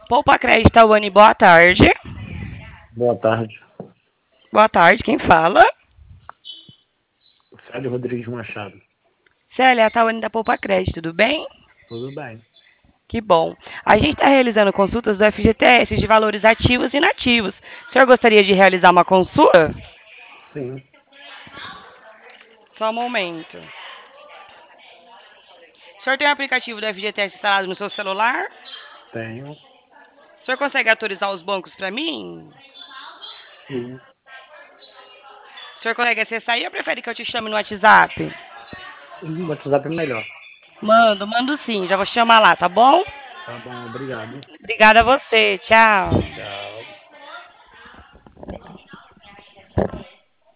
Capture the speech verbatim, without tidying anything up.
Poupa Crédito Tawane, boa tarde. Boa tarde. Boa tarde, quem fala? Célio Rodrigues Machado. Célia, a Tawane da Poupa Crédito, tudo bem? Tudo bem. Que bom. A gente está realizando consultas do F G T S de valores ativos e inativos. O senhor gostaria de realizar uma consulta? Sim, Só um momento. O senhor tem o aplicativo do F G T S instalado no seu celular? tenho. O senhor consegue autorizar os bancos para mim? Sim. O senhor consegue acessar aí ou prefere que eu te chame no WhatsApp? O WhatsApp é melhor. Mando, mando sim, já vou chamar lá, tá bom? Tá bom, obrigado. Obrigada a você, tchau.